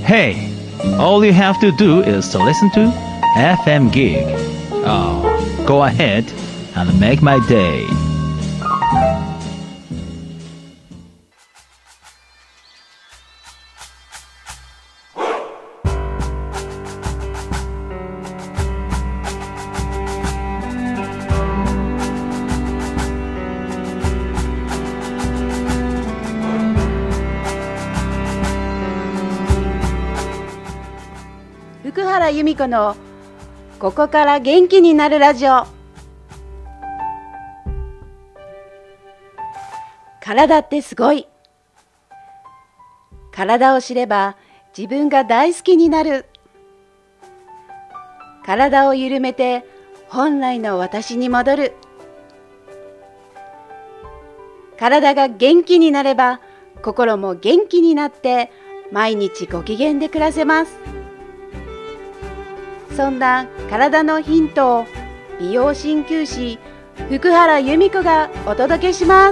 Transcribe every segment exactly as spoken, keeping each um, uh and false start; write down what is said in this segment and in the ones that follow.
Hey, all you have to do is to listen to エフエム Gig. Oh, go ahead and make my day. 福原由美子のここから元気になるラジオ。体ってすごい。体を知れば自分が大好きになる。体を緩めて本来の私に戻る。体が元気になれば心も元気になって毎日ご機嫌で暮らせます。そんな体のヒントを美容鍼灸師福原由美子がお届けします。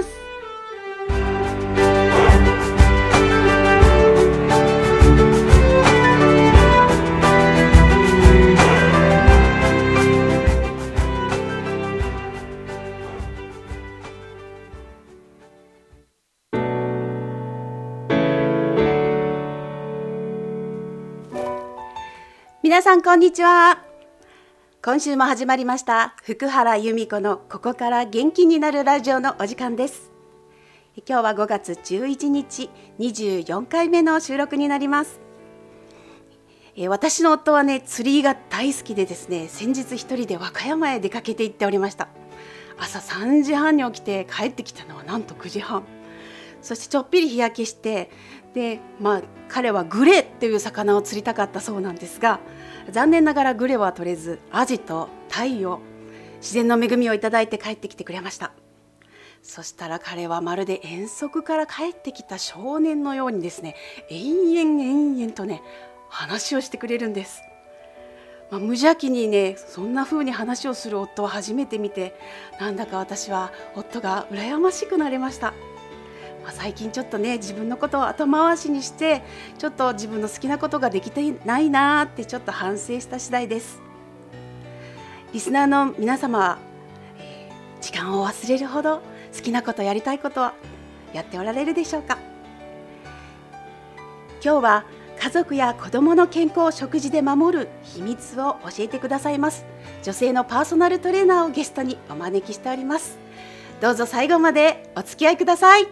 皆さんこんにちは。今週も始まりました福原由美子のここから元気になるラジオのお時間です。今日はごがつじゅういちにちにじゅうよんかいめの収録になります。私の夫はね、釣りが大好きでですね、先日一人で和歌山へ出かけて行っておりました。朝さんじはんに起きて帰ってきたのはなんとくじはん。そしてちょっぴり日焼けしてで、まあ、彼はグレっていう魚を釣りたかったそうなんですが、残念ながらグレは取れず、アジとタイを自然の恵みをいただいて帰ってきてくれました。そしたら彼はまるで遠足から帰ってきた少年のようにですね、延々延々とね話をしてくれるんです。まあ、無邪気にねそんな風に話をする夫を初めて見て、なんだか私は夫が羨ましくなりました。最近ちょっとね自分のことを後回しにしてちょっと自分の好きなことができてないなってちょっと反省した次第です。リスナーの皆様は、えー、時間を忘れるほど好きなことやりたいことはやっておられるでしょうか。今日は家族や子どもの健康を食事で守る秘密を教えてくださいます女性のパーソナルトレーナーをゲストにお招きしております。どうぞ最後までお付き合いください。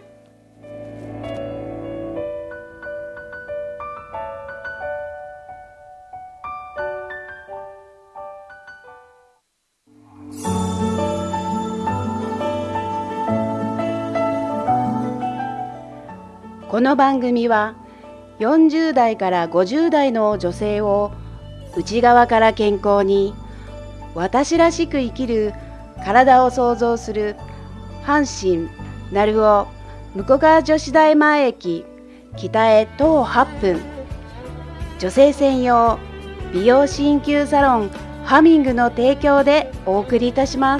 この番組はよんじゅうだいからごじゅうだいの女性を内側から健康に、私らしく生きる体を創造する阪神鳴尾向川女子大前駅北へ徒歩はっぷん、女性専用美容鍼灸サロンハミングの提供でお送りいたします。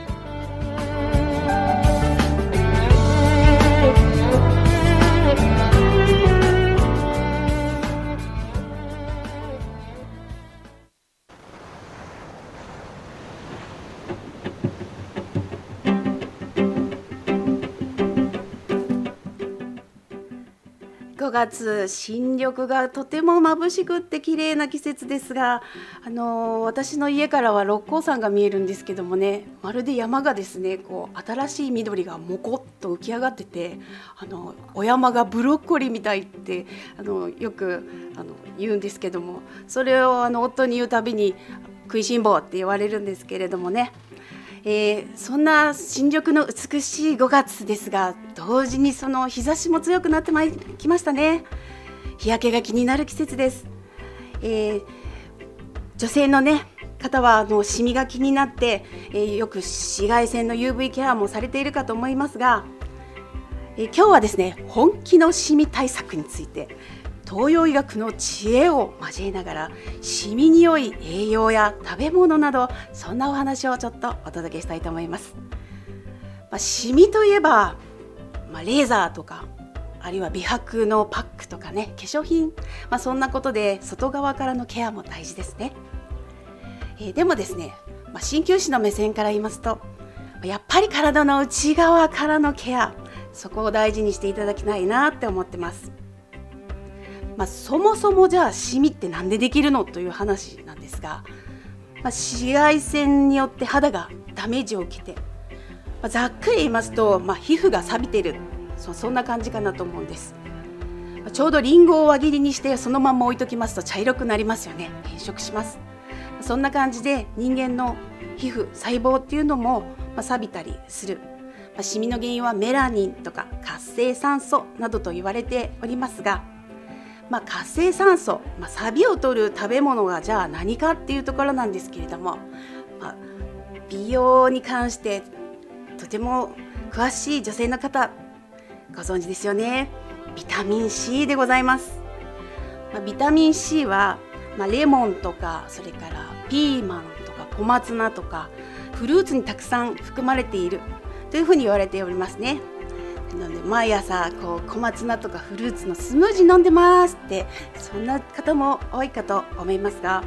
ごがつ、新緑がとても眩しくって綺麗な季節ですが、あのー、私の家からは六甲山が見えるんですけどもね、まるで山がですねこう新しい緑がもこっと浮き上がってて、あのお山がブロッコリーみたいってあのよくあの言うんですけども、それをあの夫に言うたびに食いしん坊って言われるんですけれどもね、えー、そんな新緑の美しいごがつですが、同時にその日差しも強くなってまいりましたね。日焼けが気になる季節です。えー、女性のね方はあのシミが気になって、えー、よく紫外線の ユーブイ ケアもされているかと思いますが、えー、今日はですね本気のシミ対策について東洋医学の知恵を交えながら、シミに良い栄養や食べ物など、そんなお話をちょっとお届けしたいと思います。まあ、シミといえば、まあ、レーザーとかあるいは美白のパックとかね、化粧品、まあ、そんなことで外側からのケアも大事ですね。えー、でもですね、まあ、鍼灸師の目線から言いますと、やっぱり体の内側からのケア、そこを大事にしていただきたいなって思ってます。まあ、そもそもじゃあシミってなんでできるのという話なんですが、まあ、紫外線によって肌がダメージを受けて、まあ、ざっくり言いますと、まあ、皮膚が錆びてる、 そ, そんな感じかなと思うんです。まあ、ちょうどリンゴを輪切りにしてそのまま置いときますと茶色くなりますよね。変色します。そんな感じで人間の皮膚細胞っていうのも、まあ、錆びたりする、まあ、シミの原因はメラニンとか活性酸素などと言われておりますが、まあ、活性酸素、まあ、錆びを取る食べ物がじゃあ何かっていうところなんですけれども、まあ、美容に関してとても詳しい女性の方ご存知ですよね。ビタミン C でございます。まあ、ビタミン C は、まあ、レモンとかそれからピーマンとか小松菜とかフルーツにたくさん含まれているというふうに言われておりますね。なので毎朝こう小松菜とかフルーツのスムージー飲んでますって、そんな方も多いかと思いますが、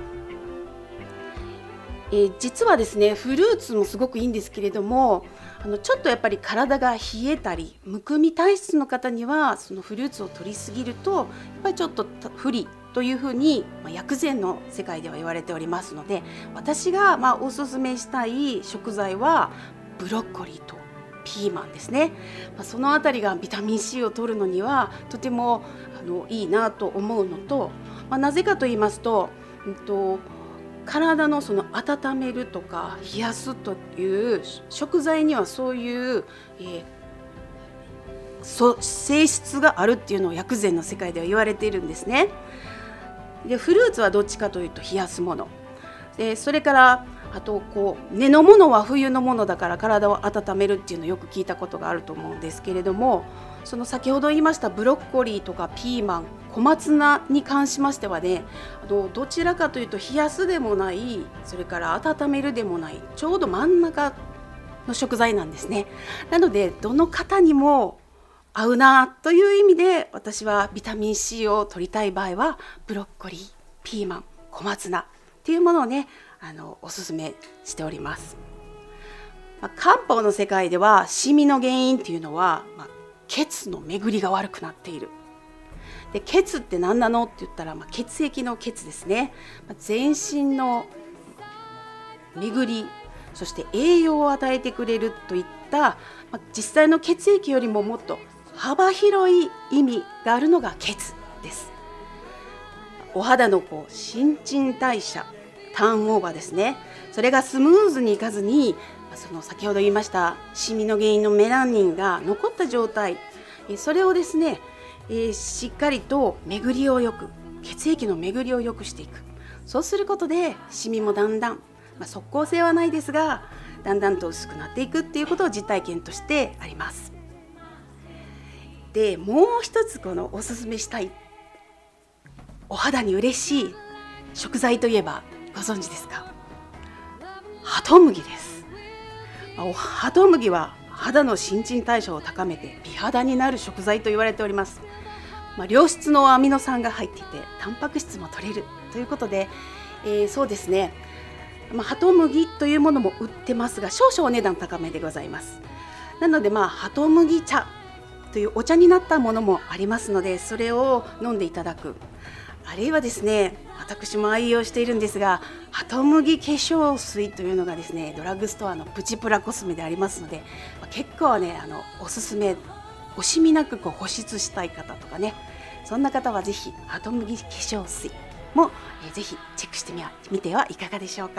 えー、実はですね、フルーツもすごくいいんですけれども、あのちょっとやっぱり体が冷えたりむくみ体質の方にはそのフルーツを取りすぎるとやっぱりちょっと不利というふうに、まあ、薬膳の世界では言われておりますので、私がまあおすすめしたい食材はブロッコリーとピーマンですね。まあ、そのあたりがビタミン C を取るのにはとてもあのいいなと思うのと、まあ、なぜかと言いますと、うんと体のその温めるとか冷やすという食材にはそういう、えー、そ性質があるっていうのを薬膳の世界では言われているんですね。でフルーツはどっちかというと冷やすもので、それからあとこう根のものは冬のものだから体を温めるっていうのをよく聞いたことがあると思うんですけれども、その先ほど言いましたブロッコリーとかピーマン、小松菜に関しましてはね、あのどちらかというと冷やすでもない、それから温めるでもない、ちょうど真ん中の食材なんですね。なのでどの方にも合うなという意味で、私はビタミン C を取りたい場合はブロッコリー、ピーマン、小松菜っていうものをね、あのおすすめしております。まあ、漢方の世界ではシミの原因っていうのは、まあ、血の巡りが悪くなっている。で血って何なのって言ったら、まあ、血液の血ですね。まあ、全身の巡り、そして栄養を与えてくれるといった、まあ、実際の血液よりももっと幅広い意味があるのが血です。お肌のこう新陳代謝、ターンオーバーですね。それがスムーズにいかずに、その先ほど言いましたシミの原因のメラニンが残った状態、それをですね、えー、しっかりと巡りをよく、血液の巡りをよくしていく。そうすることでシミもだんだん、まあ、即効性はないですがだんだんと薄くなっていくっていうことを実体験としてあります。でもう一つこのおすすめしたいお肌に嬉しい食材といえばご存知ですか？ハトムギです。ハトムギは肌の新陳代謝を高めて美肌になる食材と言われております。まあ、良質のアミノ酸が入っていてタンパク質も取れるということで、えー、そうですね、まあ、ハトムギというものも売ってますが少々お値段高めでございます。なので、まあ、ハトムギ茶というお茶になったものもありますので、それを飲んでいただく。あるいはですね、私も愛用しているんですが、ハトムギ化粧水というのがですね、ドラッグストアのプチプラコスメでありますので、まあ、結構ね、あのおすすめ、惜しみなくこう保湿したい方とかね、そんな方はぜひハトムギ化粧水も、えー、ぜひチェックしてみはみてはいかがでしょうか。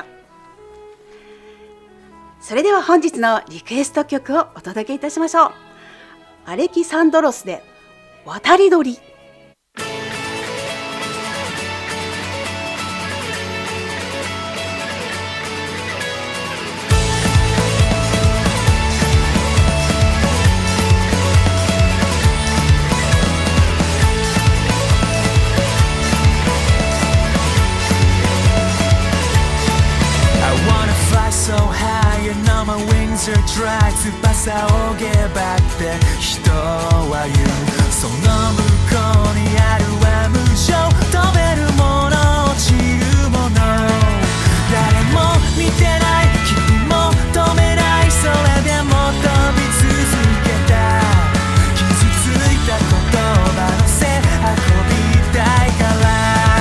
それでは本日のリクエスト曲をお届けいたしましょう。アレキサンドロスで渡り鳥。 So high and now my wings wings are dry 翼をげばって人は言うその向こうにあるは無常飛べるもの落ちるもの誰も見てない君も止めないそれでも飛び続けた傷ついた言葉の背運びたいから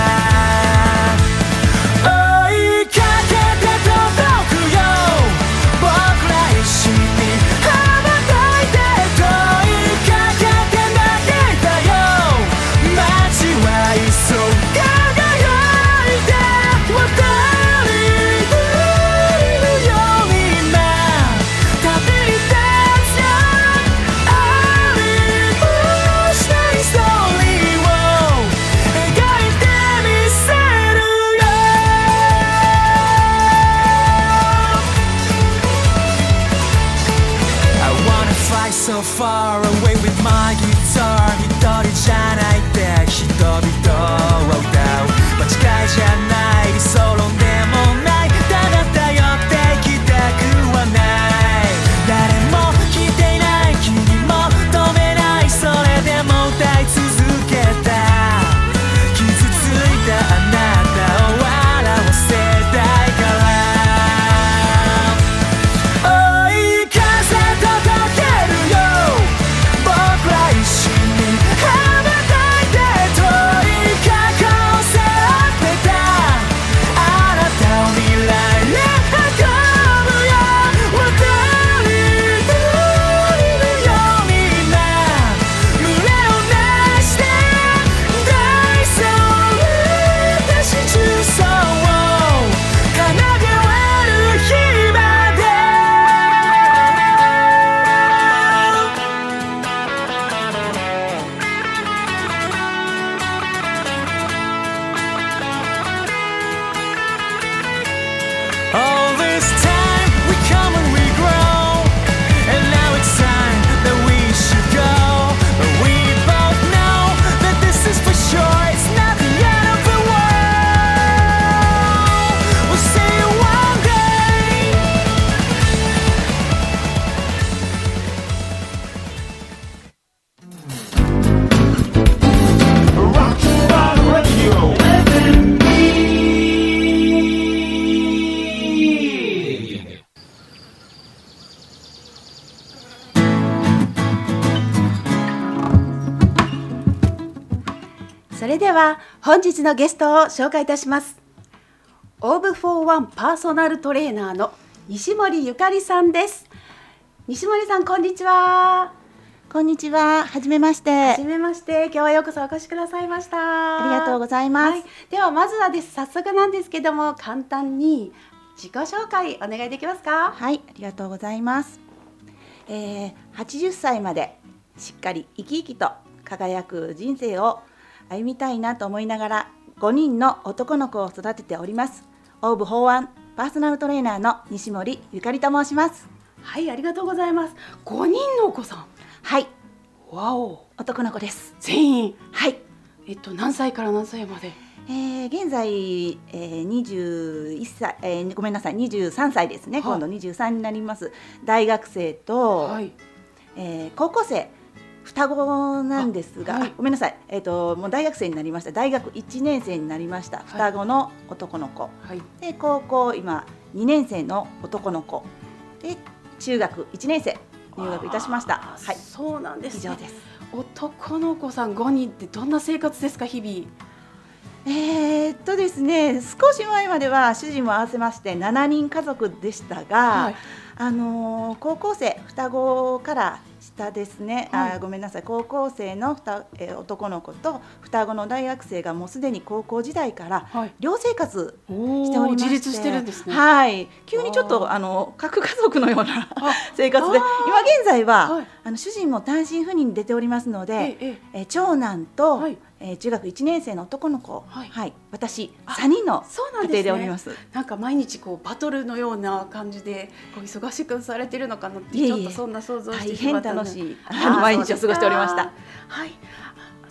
So far away with my guitar 一人じゃないって人々は歌う間違いじゃない理想論でもないただ頼ってきたくはない誰も聞いていない君も止めないそれでも歌い続けた傷ついたあなたを笑わせたいからそれでは本日のゲストを紹介いたします。オーブフォーワンパーソナルトレーナーの西森ゆかりさんです。西森さん、こんにちは。 こんにちは。はじめまして。 はじめまして。今日はようこそお越しくださいました。 ありがとうございます。はい、 ではまずはです早速なんですけども、簡単に自己紹介お願いできますか？ はい、ありがとうございます。えー、はちじゅっさいまでしっかり生き生きと輝く人生を歩みたいなと思いながらごにんの男の子を育てております。オーブフォーワンパーソナルトレーナーの西森ゆかりと申します。 はい、ありがとうございます。ごにんのお子さん。 はい。 わお。 男の子です。 全員。 はい。 えっと何歳から何歳まで？ えー、現在、えー、にじゅういっさい、えー、ごめんなさいにじゅうさんさいですね、はい、今度にじゅうさんになります。大学生と、はい、えー、高校生双子なんですが、はい、ごめんなさい、えーと、もう大学生になりました。大学いちねん生になりました。双子の男の子、はい、で高校今にねん生の男の子で中学いちねん生入学いたしました。はい、 そうなんです、ね、 以上です。 男の子さんごにんってどんな生活ですか、日々？ えー、っとですね少し前までは主人も合わせましてしちにん家族でしたが、はい、あのー、高校生双子から下ですね、はい、あごめんなさい高校生のふた、えー、男の子と双子の大学生がもうすでに高校時代から寮生活しておりまして、 自立してるんですね。 はい、急にちょっとあの核家族のような生活で今現在は、はい、あの主人も単身赴任に出ておりますので、えええー、長男と、はい、えー、中学いちねん生の男の子、はいはい、私さんにんの家庭でおります。 なんですね、なんか毎日こうバトルのような感じでこう忙しくされてるのかなってちょっとそんな想像してしまったので、 大変楽しい毎日を過ごしておりました。 はい、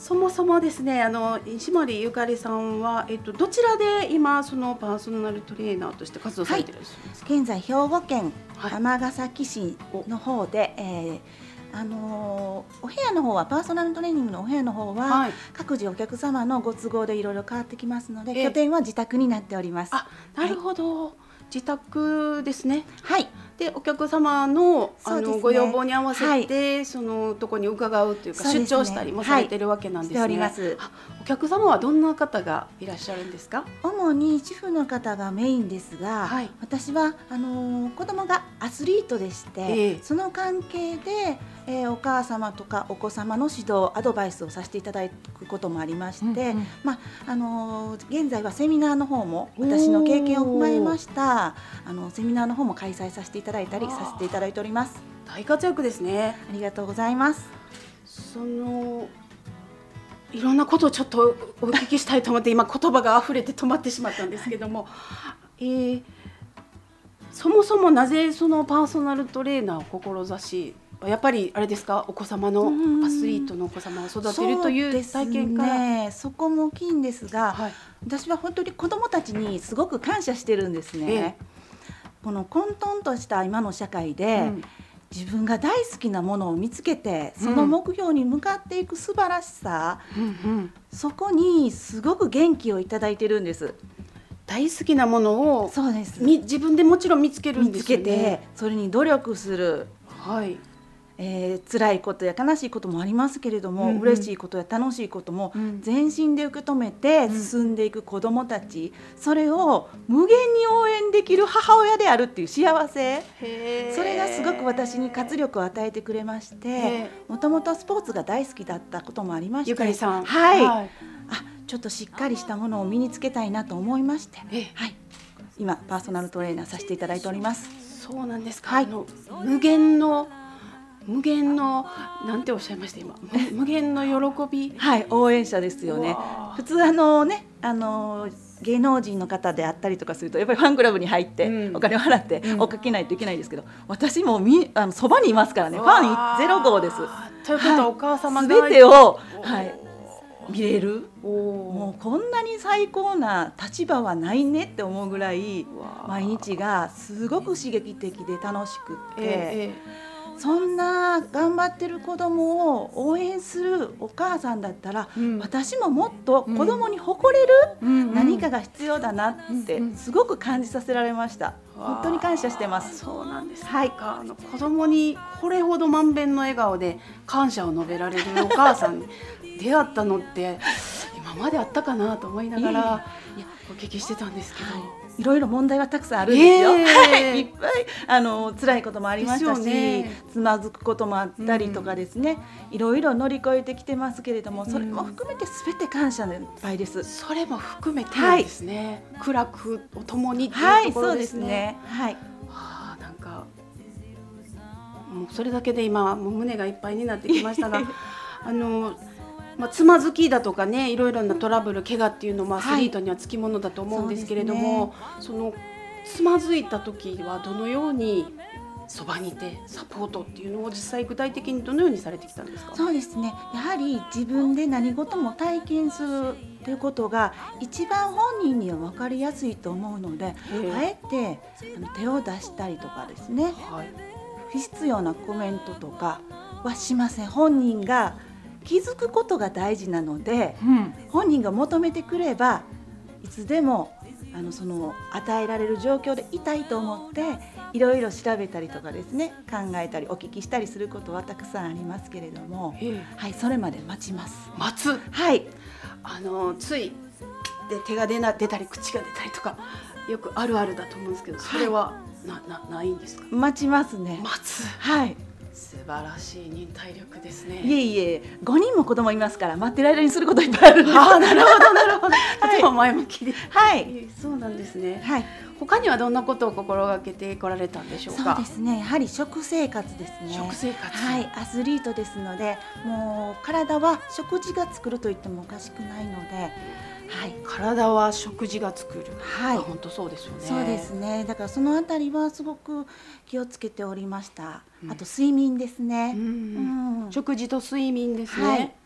そもそもですね、あの石森ゆかりさんは、えっと、どちらで今そのパーソナルトレーナーとして活動されていらっしゃいますか？ はい、現在兵庫県はい尼崎市の方で、えーあのーお部屋の方はパーソナルトレーニングのお部屋の方は、 はい各自お客様のご都合でいろいろ変わってきますので、 ええ拠点は自宅になっております。 あ、なるほど、自宅ですね。 はいでお客様の、あそうですねのご要望に合わせて、 はそのとこに伺うというかそうですね出張したりもされてるわけなんですね。 はいしておりますあ、お客様はどんな方がいらっしゃるんですか？ 主に主婦の方がメインですが、 はい私はあのー子供がアスリートでして、 ええその関係で、えーお母様とかお子様の指導アドバイスをさせていただくこともありまして、 うんうんまああのー現在はセミナーの方も私の経験を踏まえましたあのセミナーの方も開催させていただいたりさせていただいております。 大活躍ですね。 ありがとうございます。 そのいろんなことをちょっとお聞きしたいと思って今言葉が溢れて止まってしまったんですけども、えーそもそもなぜそのパーソナルトレーナーを志し、やっぱりあれですか、お子様のアスリートのお子様を育てるという体験から。 そうですね、そこも大きいんですが、 はい私は本当に子どもたちにすごく感謝してるんですね。この混沌とした今の社会で、 うん自分が大好きなものを見つけてその目標に向かっていく素晴らしさ、 うんうんそこにすごく元気をいただいてるんです。 大好きなものをそうです。 み自分でもちろん見つけるん見つですよね。 けてそれに努力する、 はいえー、辛いことや悲しいこともありますけれども、 うんうん嬉しいことや楽しいこともうん全身で受け止めて進んでいく子どもたち、それを無限に応援できる母親であるっていう幸せ、 へーそれがすごく私に活力を与えてくれましへて、もともとスポーツが大好きだったこともありまして、 ゆかりさん、 はい、 はいあ、ちょっとしっかりしたものを身につけたいなと思いまして、 ええはい、今パーソナルトレーナーさせていただいております。 そうなんですか。 はいあの無限の無限のなんておっしゃいました今。無無限の喜び。 はい、応援者ですよねうわ。ー普通あのね、あの芸能人の方であったりとかするとやっぱりファンクラブに入って、 うん、 お金を払ってうん追っかけないといけないんですけど、私もみあのそばにいますからね、ファンゼロ号です。 ということは、お母様すがべてを、はい、見れる。 おもうこんなに最高な立場はないねって思うぐらいわー毎日がすごく刺激的で楽しくって、 えそんな頑張ってる子供を応援するお母さんだったら、 うん私ももっと子供に誇れるえうんうん何かが必要だなってうんうんすごく感じさせられました。本当に感謝してます。 そうなんですか。 はいあの子供にこれほど満遍の笑顔で感謝を述べられるお母さんに出会ったのって今まであったかなと思いながらいえいえお聞きしてたんですけど、 いろいろ問題はたくさんあるんですよ。 えーはい、いっぱいあの辛いこともありましたし、 ですよねつまずくこともあったりとかですね、いろいろ乗り越えてきてますけれども、それも含めてすべて感謝でいっぱいです。 それも含めてなんですね。苦楽を共にってはいいうところそうですですね。 ね。はい。 はあ、なんかもうそれだけで今もう胸がいっぱいになってきましたがあの、まあ、つまずきだとかね、いろいろなトラブル怪我っていうのもアスリートにはつきものだと思うんですけれども、そのつまずいた時はどのようにそばにいてサポートっていうのを実際具体的にどのようにされてきたんですか？ そうですね。やはり自分で何事も体験するということが一番本人には分かりやすいと思うので、 ええあえてあの手を出したりとかですね、 はい不必要なコメントとかはしません。本人が気づくことが大事なので、 うん本人が求めてくればいつでもあのその与えられる状況でいたいと思っていろいろ調べたりとかですね、考えたりお聞きしたりすることはたくさんありますけれども、 ええはい、それまで待ちます。 待つはい、 あのついで手が出な出たり口が出たりとかよくあるあるだと思うんですけど、それはな、な、ないんですか？ 待ちますね。 待つはい、 素晴らしい忍耐力ですね。 いえいえ、ごにんも子供いますから待ってる間にすることいっぱいあるんです。 ああ、なるほどなるほど。とはいても前向きで、 はい、 ええそうなんですね。 はい、 他にはどんなことを心がけてこられたんでしょうか？ そうですね。やはり食生活ですね。 食生活はい、アスリートですので、もう体は食事が作ると言ってもおかしくないので、はい、 体は食事が作る。 はいあ本当そうですよね。 そうですね。だからそのあたりはすごく気をつけておりました。 うんあと睡眠ですね。 うんうん食事と睡眠ですね。 はい、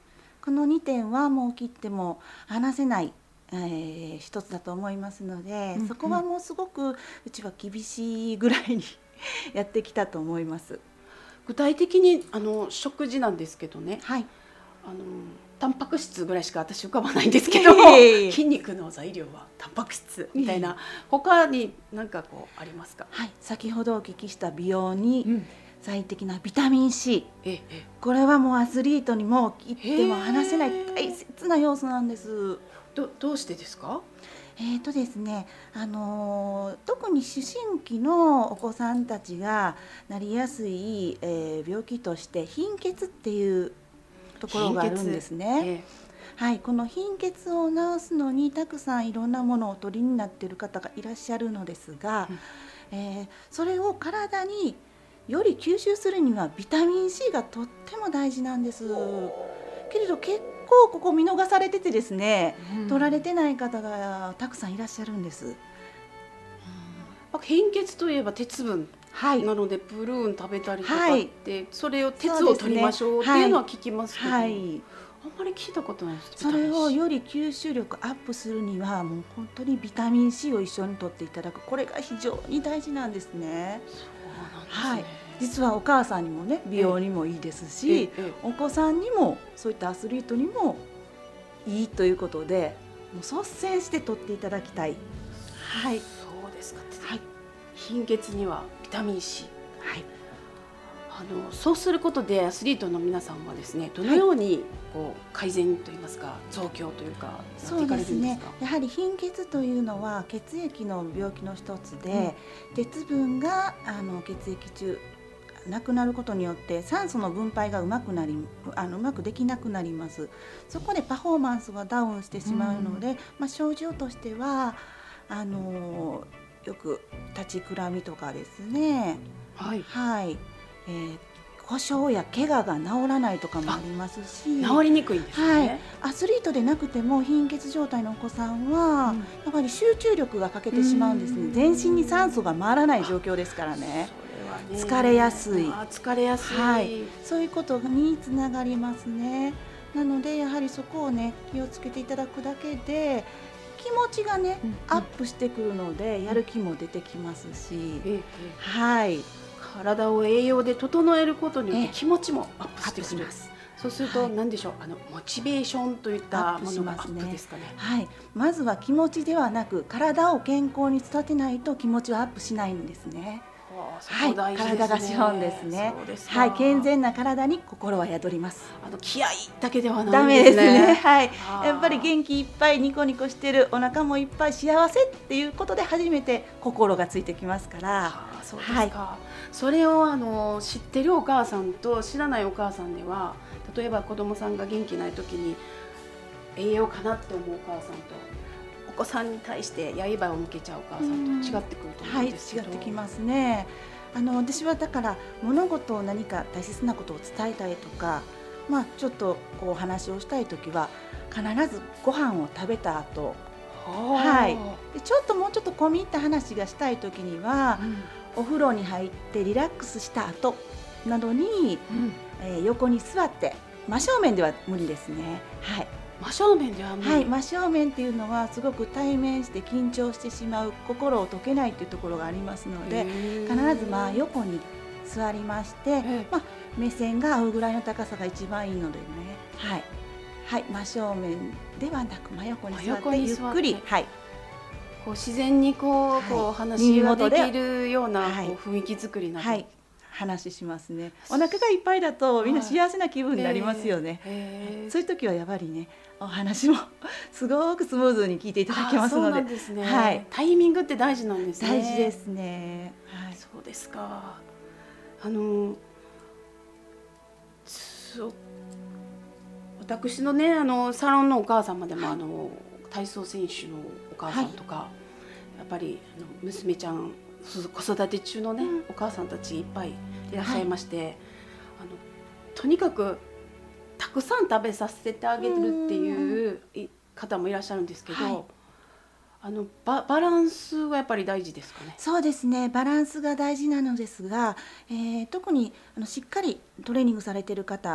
このにてんはもう切っても離せない、えー、一つだと思いますので、うんうん、そこはもうすごくうちは厳しいぐらいにやってきたと思います。 具体的にあの食事なんですけどね、 はい、 あのタンパク質ぐらいしか私浮かばないんですけど、筋肉の材料はタンパク質みたいな、他に何かこうありますか？ はい、先ほどお聞きした美容に最適なビタミン C、 うん、ええ、 これはもうアスリートにも切っても離せない大切な要素なんです。 ど, どうしてですか？ えーとですね、あのー、特に思春期のお子さんたちがなりやすい、えー、病気として貧血っていうところがあるんですね、えーはい、この貧血を治すのにたくさんいろんなものをお取りになっている方がいらっしゃるのですが、うん、えー、それを体により吸収するにはビタミン C がとっても大事なんです。けれど結構ここ見逃されててですね、うん、取られてない方がたくさんいらっしゃるんです。 うん、貧血といえば鉄分、はい、なのでプルーン食べたりとかって、はい、それを鉄を取りましょうっていうのは聞きますけど、はいはい、あんまり聞いたことないです。 それをより吸収力アップするにはもう本当にビタミン C を一緒に取っていただく、これが非常に大事なんですね。 そうなんですね。はい、 実はお母さんにもね美容にもいいですし、お子さんにもそういったアスリートにもいいということで、もう率先して取っていただきたい。 はい、そうですか。はい、貧血にはビタミン C、はい、あのそうすることでアスリートの皆さんはですね、どのようにこう改善といいますか増強というかなっていかれるんですか？そうですね、 やはり貧血というのは血液の病気の一つで、うん、鉄分があの血液中なくなることによって酸素の分配がうまくなりあのうまくできなくなります。そこでパフォーマンスがダウンしてしまうので、うん、まあ、症状としてはあのよく立ちくらみとかですね、 はい、 はい、えー、故障や怪我が治らないとかもありますし、 治りにくいんですね、 はい、アスリートでなくても貧血状態のお子さんは、うん、やっぱり集中力が欠けてしまうんですね。全身に酸素が回らない状況ですからね、疲れやすい、 あ、疲れやすい、 はい、そういうことにつながりますね。なのでやはりそこをね気をつけていただくだけで気持ちがね、うんうん、アップしてくるのでやる気も出てきますし、うん、はい、 体を栄養で整えることによって気持ちもアップしてくる。そうすると何でしょう、はい、あのモチベーションといったものがアップですかね。 はい、まずは気持ちではなく体を健康に育てないと気持ちはアップしないんですね。はい、体が資本ですね。はい、健全な体に心は宿ります。 あの気合だけではないんですね。 ダメですね。はい、やっぱり元気いっぱいニコニコしてる、お腹もいっぱい幸せっていうことで初めて心がついてきますから。 あ、そうですか。はい、それをあの知ってるお母さんと知らないお母さんでは、例えば子供さんが元気ない時に栄養かなって思うお母さんと、お子さんに対して刃を向けちゃうお母さんと違ってくると思うんですけど、 はい、違ってきますね。あの私はだから物事を何か大切なことを伝えたいとか、まあ、ちょっとこうお話をしたいときは必ずご飯を食べた後、はい、でちょっともうちょっと込み入った話がしたいときには、うん、お風呂に入ってリラックスした後などに、うん、えー、横に座って真正面では無理ですね。はい、 真正面では無理。 はい、真正面っていうのはすごく対面して緊張してしまう、心を解けないというところがありますので、必ず真横に座りまして、まあ、目線が合うぐらいの高さが一番いいのでね、はい、はい、真正面ではなく真横に座ってゆっくり、はい、 こう自然にこう、はい、こう話ができるような、はい、こう雰囲気作りになって、はい、 話しますね。お腹がいっぱいだとみんな幸せな気分になりますよね。そういう時はやっぱりね、お話もすごくスムーズに聞いていただけますので。 そうなんですね。はい、タイミングって大事なんですね。 大事ですね。はい、 そうですか。あの私のね、あのサロンのお母様でも、はい、あの体操選手のお母さんとか、はい、やっぱりあの娘ちゃん子育て中のね、うん、お母さんたちいっぱいいらっしゃいまして、はい、あのとにかくたくさん食べさせてあげるっていう方もいらっしゃるんですけど、はい、あの バ, バランスはやっぱり大事ですかね。 そうですね、バランスが大事なのですが、えー、特にあのしっかりトレーニングされている方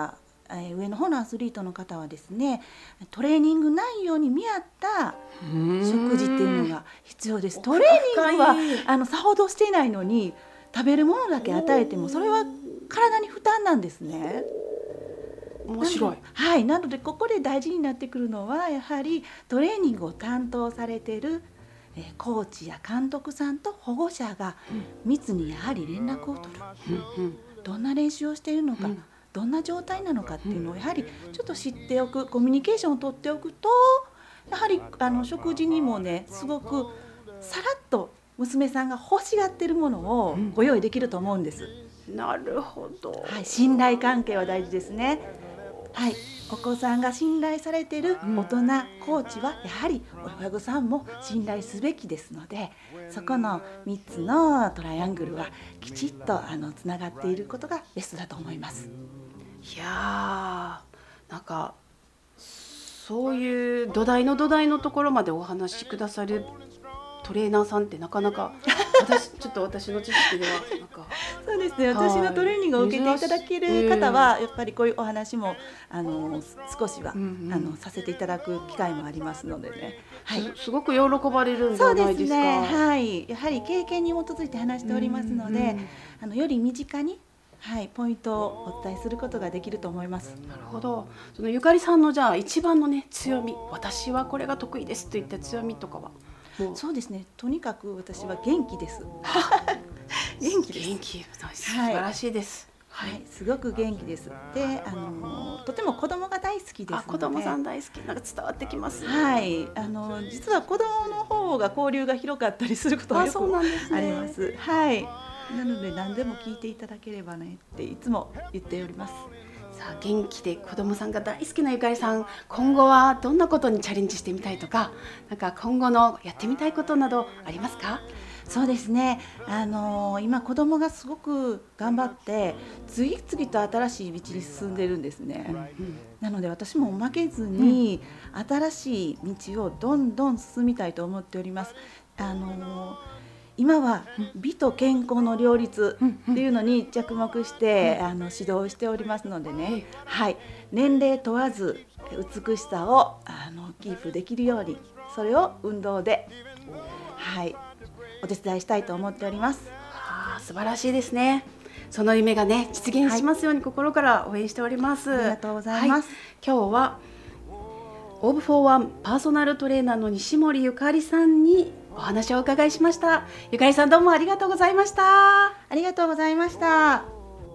えー、上の方のアスリートの方はですね、トレーニング内容に見合った食事っていうのが必要です。トレーニングはあのさほどしていないのに食べるものだけ与えてもそれは体に負担なんですね。 面白い。 はい、なのでここで大事になってくるのはやはりトレーニングを担当されているえー、コーチや監督さんと保護者が密にやはり連絡を取る、うんうん、どんな練習をしているのか、うん、どんな状態なのかっていうのをやはりちょっと知っておく、コミュニケーションを取っておくとやはりあの食事にもねすごくさらっと娘さんが欲しがっているものをご用意できると思うんです、 うん、なるほど、 はい、信頼関係は大事ですね。はい、お子さんが信頼されている大人、うん、コーチはやはり親御さんも信頼すべきですので、そこのみっつのトライアングルはきちっとあのつながっていることがベストだと思います。 いやー、なんかそういう土台の土台のところまでお話しくださるトレーナーさんってなかなか私ちょっと私の知識ではなんかそうですね、私のトレーニングを受けていただける方はやっぱりこういうお話もあの少しは、うんうん、あのさせていただく機会もありますのでね、 はい、す, すごく喜ばれるんじゃないですか。そうですね、 はい、やはり経験に基づいて話しておりますので、うんうん、あのより身近に、はい、ポイントをお伝えすることができると思います。 なるほど。そのゆかりさんのじゃあ一番のね強み、私はこれが得意ですといった強みとかは。 そうですね、とにかく私は元気です元気です。 元気、素晴らしいです、 はいはい、すごく元気です。で、あのとても子供が大好きですので。あ、 子供さん大好き、なんか伝わってきます、ね、 はい、あの実は子供の方が交流が広かったりすることがよくあります。はい、なので何でも聞いていただければねっていつも言っております。 さあ、元気で子どもさんが大好きなゆかりさん、今後はどんなことにチャレンジしてみたいとか、なんか今後のやってみたいことなどありますか？ そうですね、あのー、今子どもがすごく頑張って次々と新しい道に進んでるんですね、うんうん、なので私も負けずに新しい道をどんどん進みたいと思っております。あのー今は美と健康の両立っていうのに着目してあの指導しておりますのでね、はい、年齢問わず美しさをあのキープできるように、それを運動で、はい、お手伝いしたいと思っております。 はあ、素晴らしいですね。その夢がね実現しますように心から応援しております、 はい、ありがとうございます、はい、 今日はオーブフォーワンパーソナルトレーナーの西森ゆかりさんにお話をお伺いしました。ゆかりさん、どうもありがとうございました。 ありがとうございました。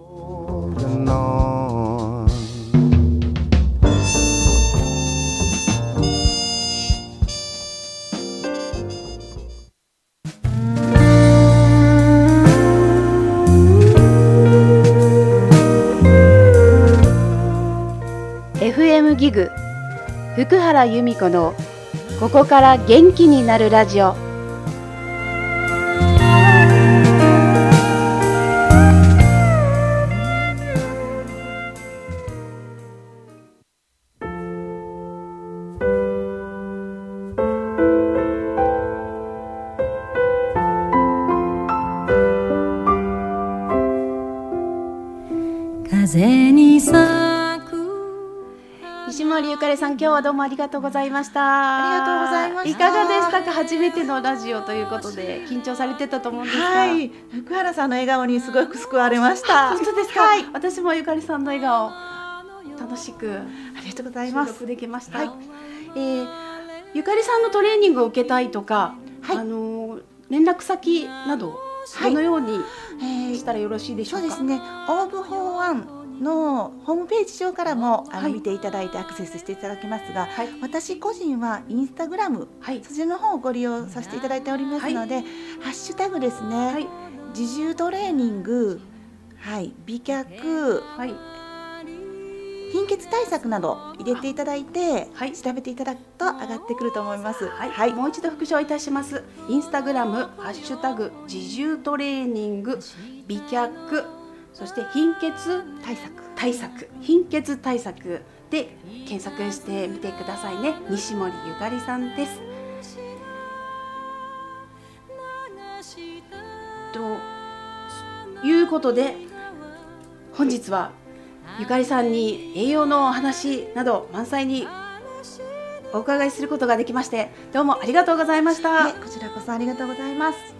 エフエム ギグ福原由美子のここから元気になるラジオ。 風に咲く。 西森ゆかりさん、今日はどうもありがとうございました。 ありがとうございました。 いかがでしたか？初めてのラジオということで緊張されてたと思うんですが、 はい、福原さんの笑顔にすごく救われました。 本当ですか？はい、私もゆかりさんの笑顔楽しくありがとうございます。 収録できました、はい。えー、ゆかりさんのトレーニングを受けたいとか、はい、あの連絡先などどのようにしたらよろしいでしょうか？ そうですね、オーブフォーワンのホームページ上からもあの、はい、見ていただいてアクセスしていただけますが、はい、私個人はインスタグラム、はい、そちらの方をご利用させていただいておりますので、はい、ハッシュタグですね、はい、自重トレーニング、はい、美脚、はい、貧血対策など入れていただいて、はい、調べていただくと上がってくると思います、 はいはい、もう一度復唱いたします。インスタグラムハッシュタグ自重トレーニング美脚、そして貧血対策対策貧血対策で検索してみてくださいね。西森ゆかりさんです。ということで本日はゆかりさんに栄養のお話など満載にお伺いすることができまして、どうもありがとうございました。 はい、こちらこそありがとうございます。